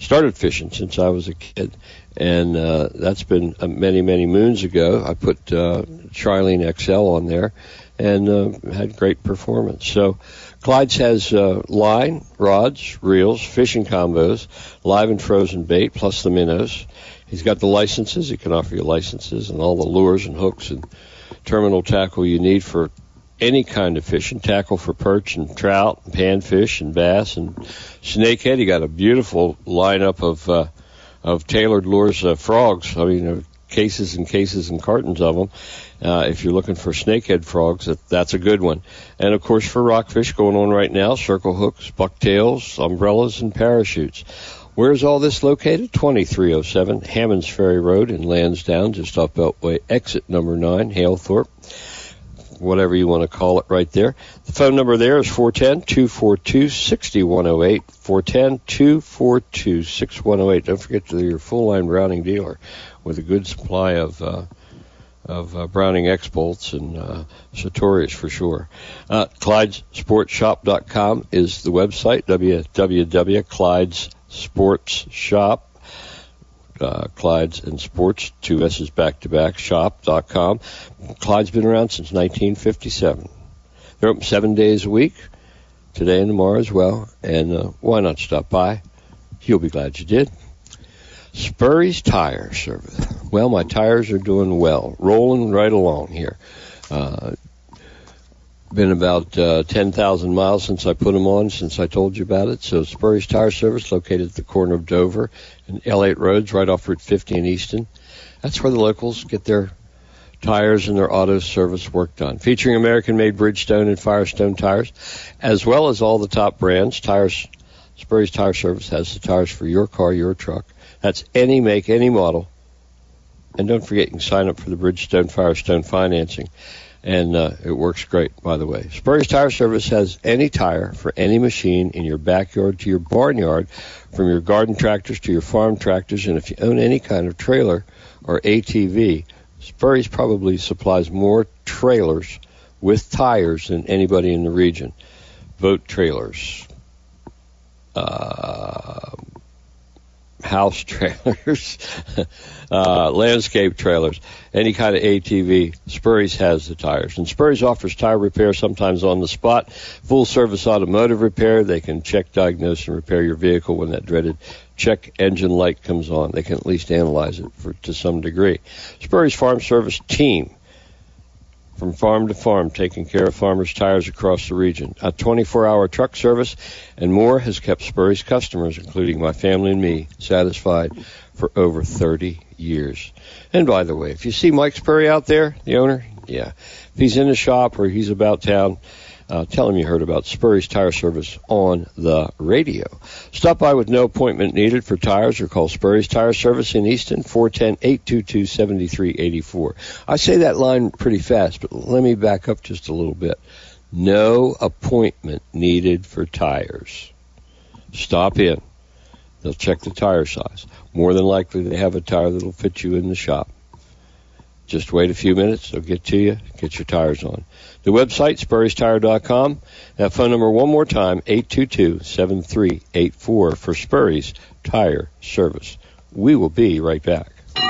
[SPEAKER 1] started fishing since I was a kid, and uh, that's been uh, many, many moons ago. I put uh, Trilene X L on there and uh, had great performance. So Clyde's has uh, line, rods, reels, fishing combos, live and frozen bait, plus the minnows. He's got the licenses. He can offer you licenses and all the lures and hooks and terminal tackle you need for any kind of fishing. Tackle for perch and trout and panfish and bass and snakehead. He got a beautiful lineup of uh, of tailored lures, uh, frogs. I mean, uh, cases and cases and cartons of them. Uh, if you're looking for snakehead frogs, that, that's a good one. And, of course, for rockfish going on right now, circle hooks, bucktails, umbrellas, and parachutes. Where's all this located? twenty-three oh seven Hammonds Ferry Road in Lansdowne, just off Beltway exit number nine, Halethorpe. Whatever you want to call it right there. The phone number there is four one zero, two four two, six one zero eight, four one zero, two four two, six one zero eight. Don't forget to your full-line Browning dealer with a good supply of uh, of uh, Browning X-Bolts and uh, Sartorius for sure. Uh, Clydes Sports Shop dot com is the website, w w w dot clydes sports shop. Uh, Clyde's and Sports, two S's back-to-back, shop dot com. Clyde's been around since nineteen fifty-seven. They're open seven days a week, today and tomorrow as well, and uh, why not stop by? You'll be glad you did. Spurry's Tire Service. Well, my tires are doing well, rolling right along here. Uh, been about uh, ten thousand miles since I put them on, since I told you about it. So Spurry's Tire Service, located at the corner of Dover and L eight Roads, right off Route fifty in Easton. That's where the locals get their tires and their auto service work done. Featuring American-made Bridgestone and Firestone tires, as well as all the top brands. Tires, Spurry's Tire Service has the tires for your car, your truck. That's any make, any model. And don't forget, you can sign up for the Bridgestone Firestone financing. And uh, it works great, by the way. Spurry's Tire Service has any tire for any machine in your backyard to your barnyard, from your garden tractors to your farm tractors. And if you own any kind of trailer or A T V, Spurry's probably supplies more trailers with tires than anybody in the region. Boat trailers, uh, house trailers, uh, landscape trailers, any kind of A T V, Spurry's has the tires. And Spurry's offers tire repair, sometimes on the spot, full service automotive repair. They can check, diagnose, and repair your vehicle when that dreaded check engine light comes on. They can at least analyze it for, to some degree. Spurry's Farm Service team, from farm to farm, taking care of farmers' tires across the region. A twenty-four hour truck service and more has kept Spurry's customers, including my family and me, satisfied for over thirty years. And by the way, if you see Mike Spurry out there, the owner, yeah, if he's in the shop or he's about town, uh, tell him you heard about Spurry's Tire Service on the radio. Stop by with no appointment needed for tires or call Spurry's Tire Service in Easton, four one zero, eight two two, seven three eight four. I say that line pretty fast, but let me back up just a little bit. No appointment needed for tires. Stop in. They'll check the tire size. More than likely, they have a tire that'll fit you in the shop. Just wait a few minutes. They'll get to you, get your tires on. The website, spurrys tire dot com. That phone number one more time, eight two two, seven three eight four for Spurry's Tire Service. We will be right back.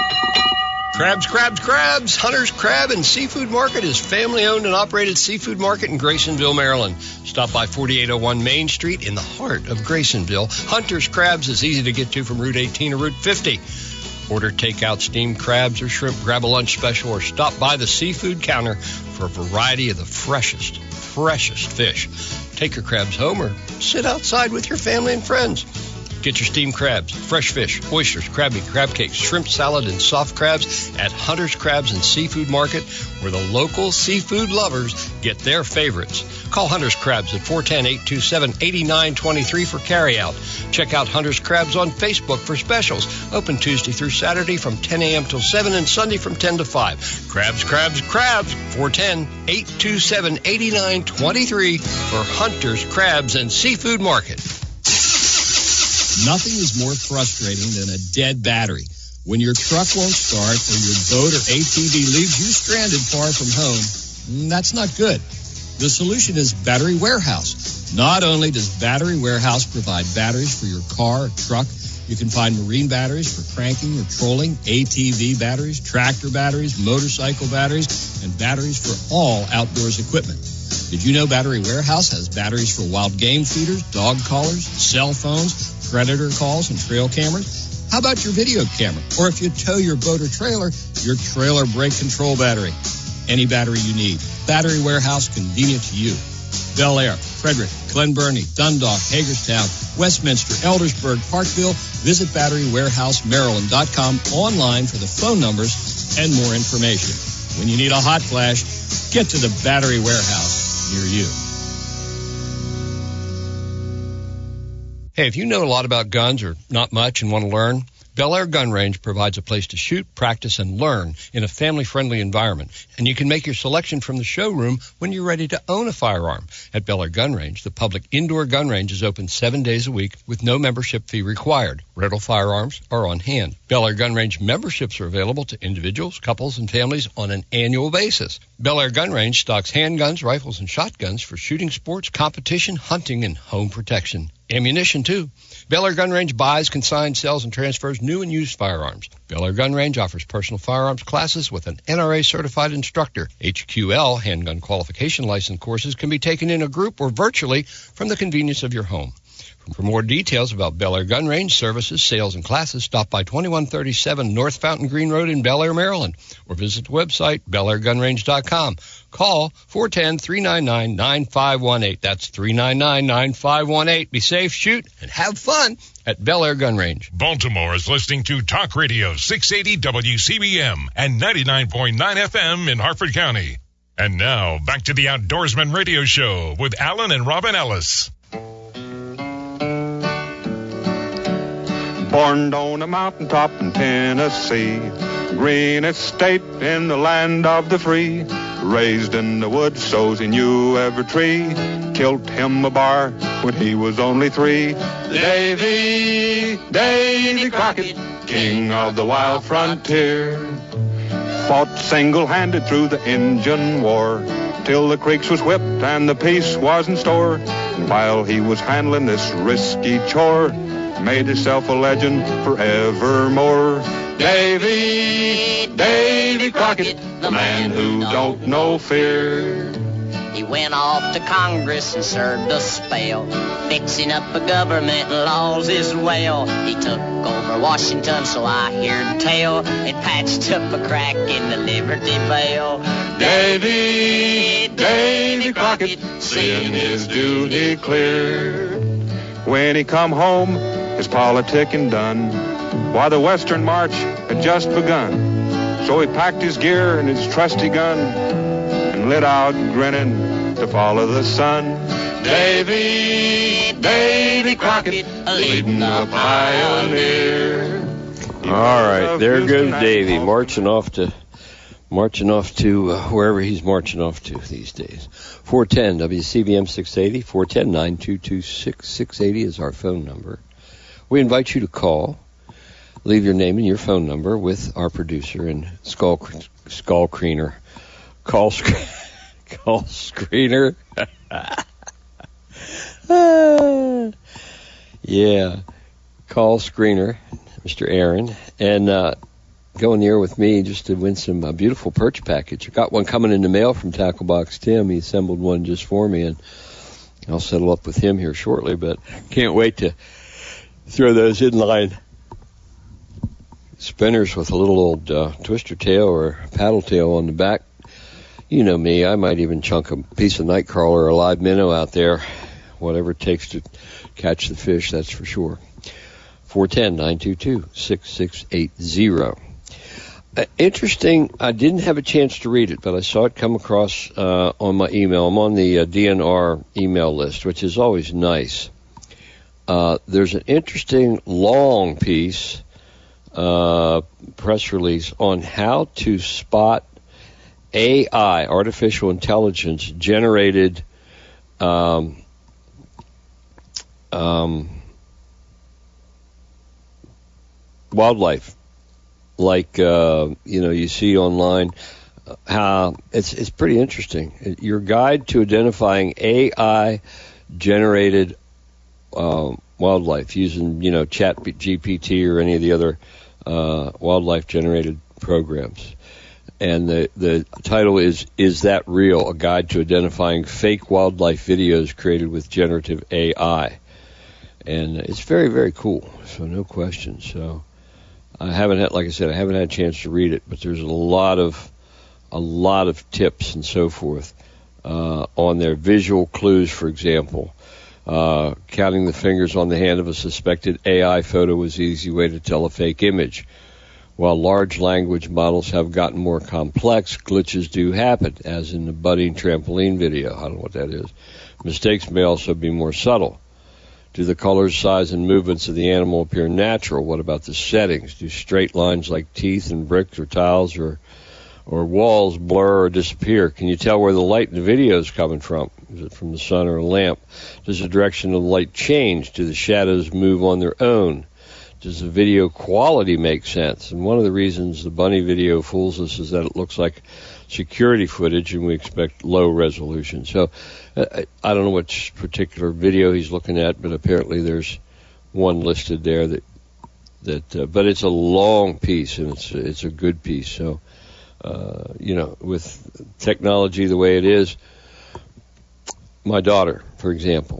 [SPEAKER 5] Crabs, crabs, crabs. Hunter's Crab and Seafood Market is family-owned and operated seafood market in Graysonville, Maryland. Stop by forty-eight oh one Main Street in the heart of Graysonville. Hunter's Crabs is easy to get to from Route eighteen or Route fifty. Order takeout steamed crabs or shrimp, grab a lunch special, or stop by the seafood counter for a variety of the freshest, freshest fish. Take your crabs home or sit outside with your family and friends. Get your steamed crabs, fresh fish, oysters, crab meat, crab cakes, shrimp salad, and soft crabs at Hunter's Crabs and Seafood Market, where the local seafood lovers get their favorites. Call Hunter's Crabs at four one zero, eight two seven, eight nine two three for carryout. Check out Hunter's Crabs on Facebook for specials. Open Tuesday through Saturday from ten a.m. till seven and Sunday from ten to five. Crabs, crabs, crabs. four one zero, eight two seven, eight nine two three for Hunter's Crabs and Seafood Market.
[SPEAKER 4] Nothing is more frustrating than a dead battery. When your truck won't start or your boat or A T V leaves you stranded far from home, that's not good. The solution is Battery Warehouse. Not only does Battery Warehouse provide batteries for your car or truck, You can find marine batteries for cranking or trolling, A T V batteries, tractor batteries, motorcycle batteries, and batteries for all outdoors equipment. Did you know Battery Warehouse has batteries for wild game feeders, dog collars, cell phones, predator calls, and trail cameras? How about your video camera? Or if you tow your boat or trailer, your trailer brake control battery. Any battery you need. Battery Warehouse, convenient to you. Bel Air, Frederick, Glen Burnie, Dundalk, Hagerstown, Westminster, Eldersburg, Parkville. Visit battery warehouse maryland dot com online for the phone numbers and more information. When you need a hot flash, get to the Battery Warehouse near you.
[SPEAKER 5] Hey, if you know a lot about guns or not much and want to learn, Bel Air Gun Range provides a place to shoot, practice, and learn in a family-friendly environment. And you can make your selection from the showroom when you're ready to own a firearm. At Bel Air Gun Range, the public indoor gun range is open seven days a week with no membership fee required. Rental firearms are on hand. Bel Air Gun Range memberships are available to individuals, couples, and families on an annual basis. Bel Air Gun Range stocks handguns, rifles, and shotguns for shooting sports, competition, hunting, and home protection. Ammunition, too. Bel Air Gun Range buys, consigns, sells, and transfers new and used firearms. Bel Air Gun Range offers personal firearms classes with an N R A-certified instructor. H Q L, handgun qualification license courses, can be taken in a group or virtually from the convenience of your home. For more details about Bel Air Gun Range services, sales, and classes, stop by twenty-one thirty-seven North Fountain Green Road in Bel Air, Maryland, or visit the website, bel air gun range dot com. Call four one zero, three nine nine, nine five one eight. That's three nine nine, nine five one eight. Be safe, shoot, and have fun at Bel Air Gun Range.
[SPEAKER 6] Baltimore is listening to Talk Radio six eighty W C B M and ninety-nine point nine F M in Harford County. And now, back to the Outdoorsman Radio Show with Alan and Robin Ellis.
[SPEAKER 9] Born on a mountaintop in Tennessee, greenest state in the land of the free. Raised in the woods, so's he knew every tree. Killed him a bar when he was only three. Davy, Davy Crockett, king of the wild frontier, fought single-handed through the Injun War, till the creeks was whipped and the peace was in store. And while he was handling this risky chore, made himself a legend forevermore. Davy, Davy Crockett, the man who don't know fear.
[SPEAKER 10] He went off to Congress and served a spell, fixing up a government and laws as well. He took over Washington, so I heard tell, and patched up a crack in the Liberty Bell.
[SPEAKER 9] Davy, Davy Crockett, seeing his duty clear. When he come home, his politicking done, while the Western March had just begun. So he packed his gear and his trusty gun and lit out grinning to follow the sun. Davy, Davy Crockett, leading the pioneer.
[SPEAKER 1] All right, there goes Davy, marching off to marching off to uh, wherever he's marching off to these days. four one zero W C B M six eighty, four one zero, nine two two, six six eight zero is our phone number. We invite you to call, leave your name and your phone number with our producer and skull skull screener, call sc- call screener. yeah, call screener, Mister Aaron, and uh, go in the air with me just to win some uh, beautiful perch package. I got one coming in the mail from Tackle Box Tim. He assembled one just for me, and I'll settle up with him here shortly. But can't wait to throw those inline spinners with a little old uh, twister tail or paddle tail on the back. You know me, I might even chunk a piece of nightcrawler or a live minnow out there, whatever it takes to catch the fish, that's for sure. four one zero, nine two two, six six eight zero. Uh, interesting, I didn't have a chance to read it, but I saw it come across uh, on my email. I'm on the uh, D N R email list, which is always nice. Uh, there's an interesting long piece, uh, press release on how to spot A I, artificial intelligence, generated um, um, wildlife, like uh, you know you see online. How it's it's pretty interesting. Your guide to identifying A I generated Uh, wildlife using, you know, Chat G P T or any of the other uh, wildlife-generated programs. And the, the title is, Is That Real? A Guide to Identifying Fake Wildlife Videos Created with Generative A I. And it's very, very cool, so no question. So I haven't had, like I said, I haven't had a chance to read it, but there's a lot of, a lot of tips and so forth uh, on there. Visual clues, for example. Uh, counting the fingers on the hand of a suspected A I photo was the easy way to tell a fake image. While large language models have gotten more complex, glitches do happen, as in the budding trampoline video. I don't know what that is. Mistakes may also be more subtle. Do the colors, size, and movements of the animal appear natural? What about the settings? Do straight lines like teeth and bricks or tiles or or walls blur or disappear? Can you tell where the light in the video is coming from? Is it from the sun or a lamp? Does the direction of the light change? Do the shadows move on their own? Does the video quality make sense? And one of the reasons the bunny video fools us is that it looks like security footage and we expect low resolution. So uh, I don't know which particular video he's looking at, but apparently there's one listed there that, that uh, but it's a long piece and it's, it's a good piece. So, uh, you know, with technology the way it is, my daughter, for example,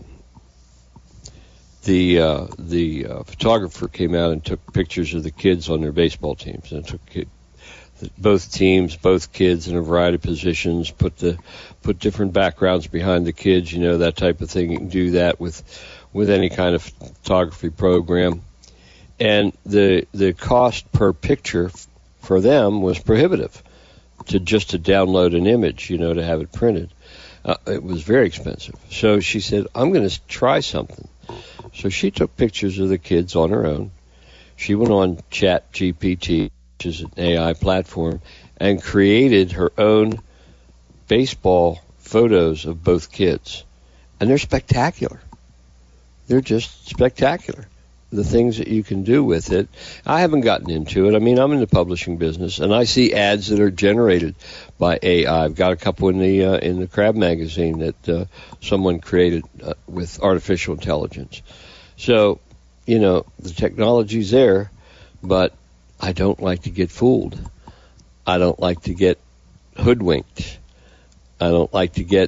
[SPEAKER 1] The uh, the uh, photographer came out and took pictures of the kids on their baseball teams, and took kid, both teams, both kids in a variety of positions. Put the put different backgrounds behind the kids, you know, that type of thing. You can do that with with any kind of photography program, and the the cost per picture for them was prohibitive. To just to download an image, you know, to have it printed, uh, it was very expensive. So she said, "I'm going to try something." So she took pictures of the kids on her own. She went on Chat G P T, which is an A I platform, and created her own baseball photos of both kids. And they're spectacular. They're just spectacular, the things that you can do with it. I haven't gotten into it. I mean, I'm in the publishing business, and I see ads that are generated by A I. I've got a couple in the uh, in the Crab magazine that uh, someone created uh, with artificial intelligence. So, you know, the technology's there, but I don't like to get fooled. I don't like to get hoodwinked. I don't like to get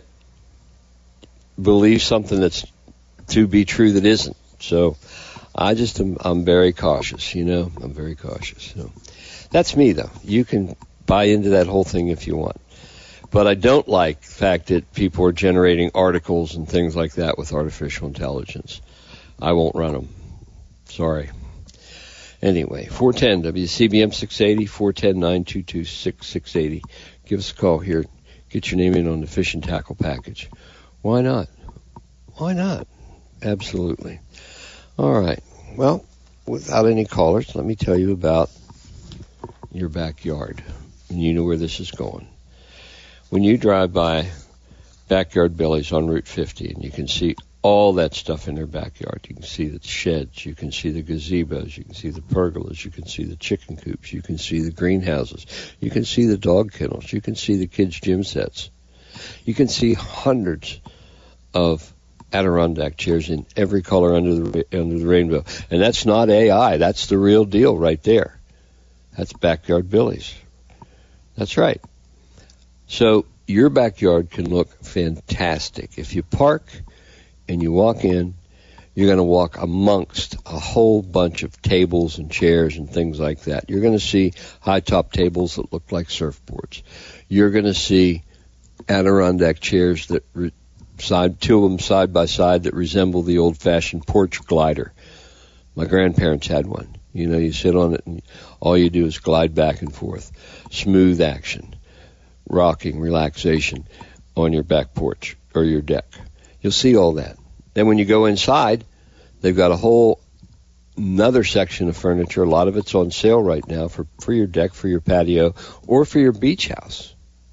[SPEAKER 1] believe something that's to be true that isn't. So I just am, I'm very cautious, you know. I'm very cautious. So that's me, though. You can buy into that whole thing if you want. But I don't like the fact that people are generating articles and things like that with artificial intelligence. I won't run them. Sorry. Anyway, four one zero W C B M six eighty, four one zero, nine two two, six six eight zero. Give us a call here. Get your name in on the fish and tackle package. Why not? Why not? Absolutely. All right. Well, without any callers, let me tell you about your backyard. And you know where this is going. When you drive by Backyard Billy's on Route fifty, and you can see all that stuff in their backyard. You can see the sheds, you can see the gazebos, you can see the pergolas, you can see the chicken coops, you can see the greenhouses, you can see the dog kennels, you can see the kids' gym sets. You can see hundreds of Adirondack chairs in every color under the under the rainbow. And that's not A I, that's the real deal right there. That's Backyard Billy's. That's right. So your backyard can look fantastic. If you park and you walk in, you're going to walk amongst a whole bunch of tables and chairs and things like that. You're going to see high-top tables that look like surfboards. You're going to see Adirondack chairs that re- side, two of them side by side that resemble the old-fashioned porch glider. My grandparents had one. You know, you sit on it and all you do is glide back and forth. Smooth action, rocking, relaxation on your back porch or your deck. You'll see all that. Then when you go inside, they've got a whole another section of furniture. A lot of it's on sale right now for, for your deck, for your patio, or for your beach house.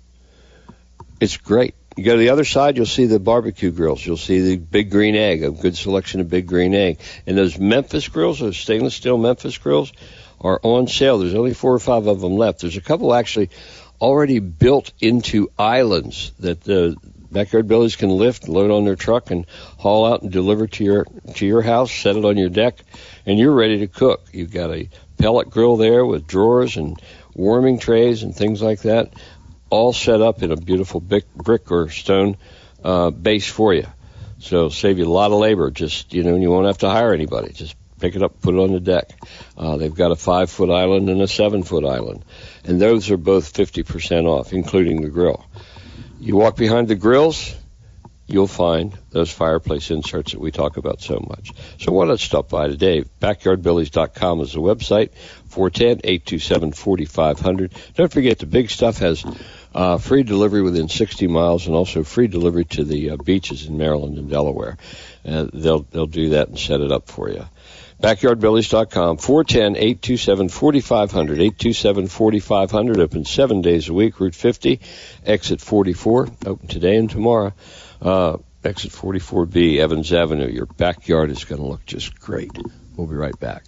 [SPEAKER 1] It's great. You go to the other side, you'll see the barbecue grills. You'll see the Big Green Egg, a good selection of Big Green Egg. And those Memphis grills, those stainless steel Memphis grills, are on sale. There's only four or five of them left. There's a couple actually already built into islands that the Backyard Billies can lift, load on their truck, and haul out and deliver to your to your house, set it on your deck, and you're ready to cook. You've got a pellet grill there with drawers and warming trays and things like that, all set up in a beautiful brick, brick or stone uh, base for you. So save you a lot of labor. Just, you know, you won't have to hire anybody. Just pick it up, put it on the deck. Uh, they've got a five-foot island and a seven-foot island, and those are both fifty percent off, including the grill. You walk behind the grills, you'll find those fireplace inserts that we talk about so much. So why not stop by today? backyard billies dot com is the website, four one zero, eight two seven, four five zero zero. Don't forget, the big stuff has uh, free delivery within sixty miles and also free delivery to the uh, beaches in Maryland and Delaware. Uh, they'll, they'll do that and set it up for you. backyard billies dot com, four one zero, eight two seven, four five zero zero, eight two seven, four five zero zero, open seven days a week, Route fifty, exit forty-four, open today and tomorrow, uh, exit forty-four B, Evans Avenue. Your backyard is going to look just great. We'll be right back.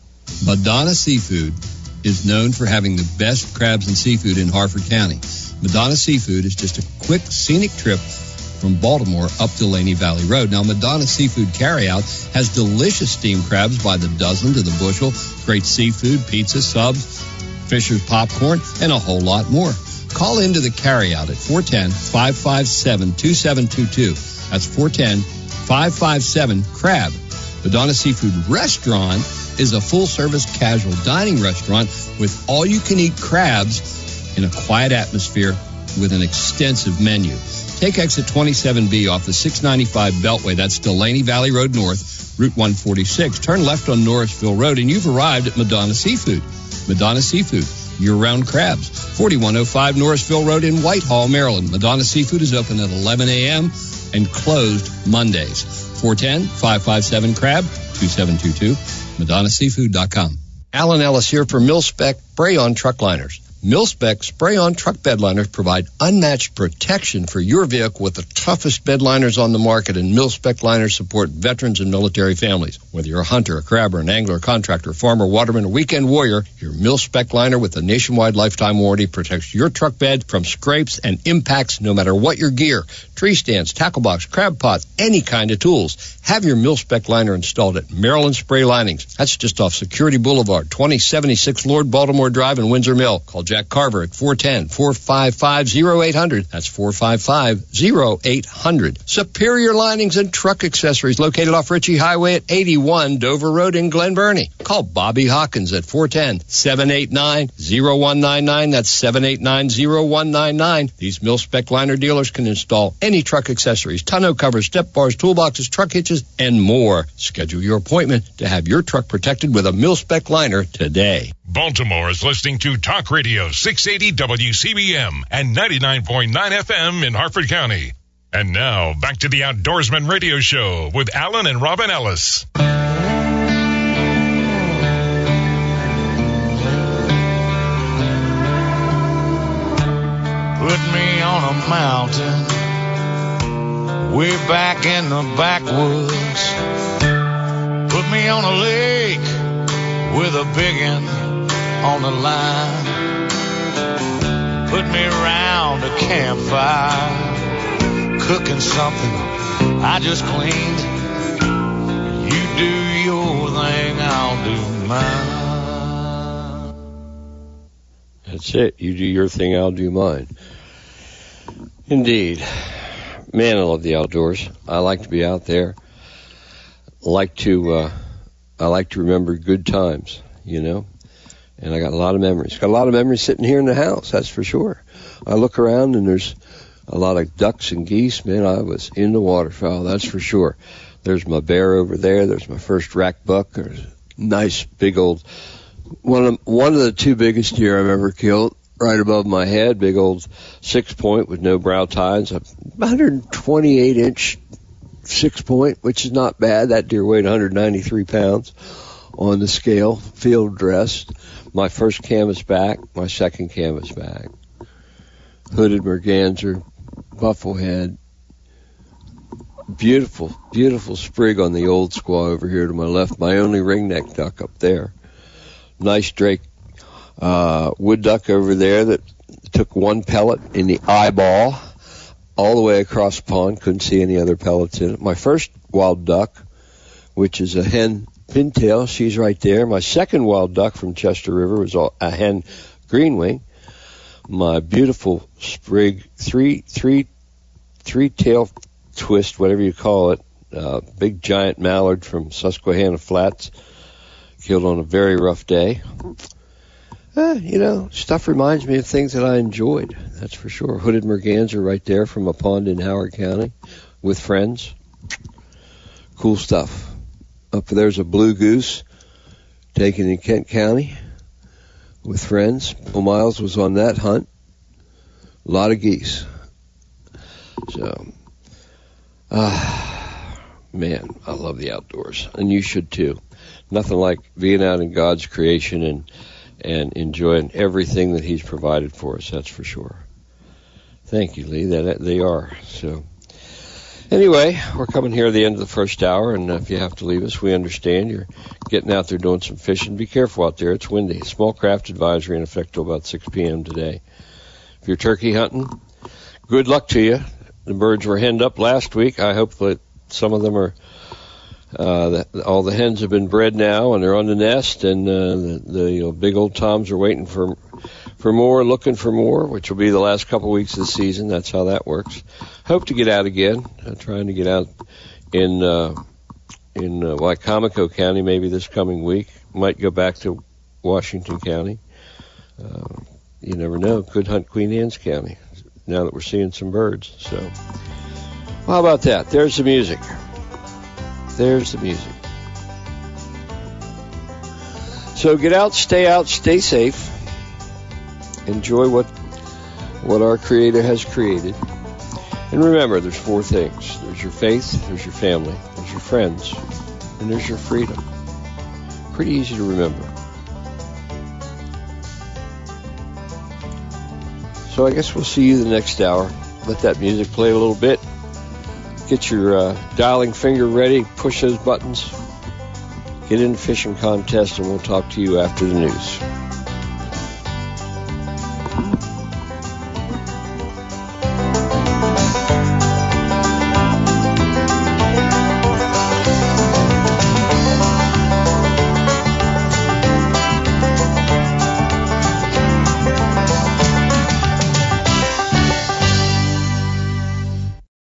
[SPEAKER 4] Madonna Seafood is known for having the best crabs and seafood in Harford County. Madonna Seafood is just a quick, scenic trip from Baltimore up to Laney Valley Road. Now, Madonna Seafood Carryout has delicious steamed crabs by the dozen to the bushel, great seafood, pizza, subs, Fisher's popcorn, and a whole lot more. Call into the carryout at four one zero, five five seven, two seven two two. That's four one zero, five five seven, CRAB. Madonna Seafood Restaurant is a full-service casual dining restaurant with all-you-can-eat crabs in a quiet atmosphere with an extensive menu. Take exit twenty-seven B off the six ninety-five Beltway. That's Delaney Valley Road North, Route one forty-six. Turn left on Norrisville Road, and you've arrived at Madonna Seafood. Madonna Seafood, year-round crabs. forty-one oh five Norrisville Road in Whitehall, Maryland. Madonna Seafood is open at eleven a.m. and closed Mondays. four one zero, five five seven, CRAB, two seven two two, madonna seafood dot com.
[SPEAKER 5] Alan Ellis here for Mil-Spec Spray-On Truck Liners. Mil-Spec Spray-On Truck Bed Liners provide unmatched protection for your vehicle with the toughest bed liners on the market, and Mil-Spec liners support veterans and military families. Whether you're a hunter, a crabber, an angler, a contractor, a farmer, waterman, or weekend warrior, your Mil-Spec liner with a nationwide lifetime warranty protects your truck bed from scrapes and impacts no matter what your gear. Tree stands, tackle box, crab pots, any kind of tools. Have your Mil-Spec liner installed at Maryland Spray Linings. That's just off Security Boulevard, twenty seventy-six Lord Baltimore Drive in Windsor Mill. Call Jack Carver at four one zero, four five five, zero eight zero zero. That's four five five, zero eight zero zero. Superior Linings and Truck Accessories located off Ritchie Highway at eighty-one Dover Road in Glen Burnie. Call Bobby Hawkins at four one zero, seven eight nine, zero one nine nine. That's seven eight nine, zero one nine nine. These Mil-Spec liner dealers can install any truck accessories, tonneau covers, step bars, toolboxes, truck hitches, and more. Schedule your appointment to have your truck protected with a Mil-Spec liner today.
[SPEAKER 6] Baltimore is listening to Talk Radio six eighty W C B M and ninety-nine point nine F M in Harford County. And now, back to the Outdoorsman Radio Show with Alan and Robin Ellis.
[SPEAKER 7] Put me on a mountain, way back in the backwoods. Put me on a lake with a biggin' on the line. Put me around a campfire, cooking something I just cleaned. You do your thing, I'll do mine.
[SPEAKER 1] That's it. You do your thing, I'll do mine. Indeed. Man, I love the outdoors. I like to be out there. I like to, uh, I like to remember good times, you know. And I got a lot of memories. Got a lot of memories sitting here in the house, that's for sure. I look around and there's a lot of ducks and geese. Man, I was into waterfowl, that's for sure. There's my bear over there. There's my first rack buck. There's a nice big old, one of, one of the two biggest deer I've ever killed, right above my head, big old six point with no brow tines, a one hundred twenty-eight inch six point, which is not bad. That deer weighed one hundred ninety-three pounds on the scale, field dressed. My first canvas back, my second canvas back. Hooded merganser, bufflehead. Beautiful, beautiful sprig on the old squaw over here to my left. My only ringneck duck up there. Nice drake uh, wood duck over there that took one pellet in the eyeball. all the way across the pond. Couldn't see any other pellets in it. My first wild duck, which is a hen pintail, she's right there. My second wild duck from Chester River was a hen greenwing. My beautiful sprig, three, three, three tail twist, whatever you call it, uh, big giant mallard from Susquehanna Flats, killed on a very rough day. Uh, you know, stuff reminds me of things that I enjoyed, that's for sure. Hooded merganser right there from a pond in Howard County with friends. Cool stuff. Up there's a blue goose taken in Kent County with friends. Bill Miles was on that hunt. A lot of geese. So, ah, uh, man, I love the outdoors, and you should too. Nothing like being out in God's creation and and enjoying everything that He's provided for us. That's for sure. Thank you, Lee. That they are. So, anyway, we're coming here at the end of the first hour, and if you have to leave us, we understand. You're getting out there doing some fishing. Be careful out there. It's windy. Small craft advisory in effect till about six p.m. today. If you're turkey hunting, good luck to you. The birds were henned up last week. I hope that some of them are, uh, the, all the hens have been bred now, and they're on the nest, and uh, the, the you know, big old toms are waiting for for more, looking for more, which will be the last couple of weeks of the season. That's how that works. Hope to get out again. I'm trying to get out in uh, in uh, Wicomico County maybe this coming week. Might go back to Washington County. Uh, you never know. Could hunt Queen Anne's County now that we're seeing some birds. So, well, how about that? There's the music. There's the music. So get out, stay out, stay safe. Enjoy what what our Creator has created. And remember, there's four things. There's your faith, there's your family, there's your friends, and there's your freedom. Pretty easy to remember. So I guess we'll see you the next hour. Let that music play a little bit. Get your uh, dialing finger ready. Push those buttons. Get in the fishing contest, and we'll talk to you after the news.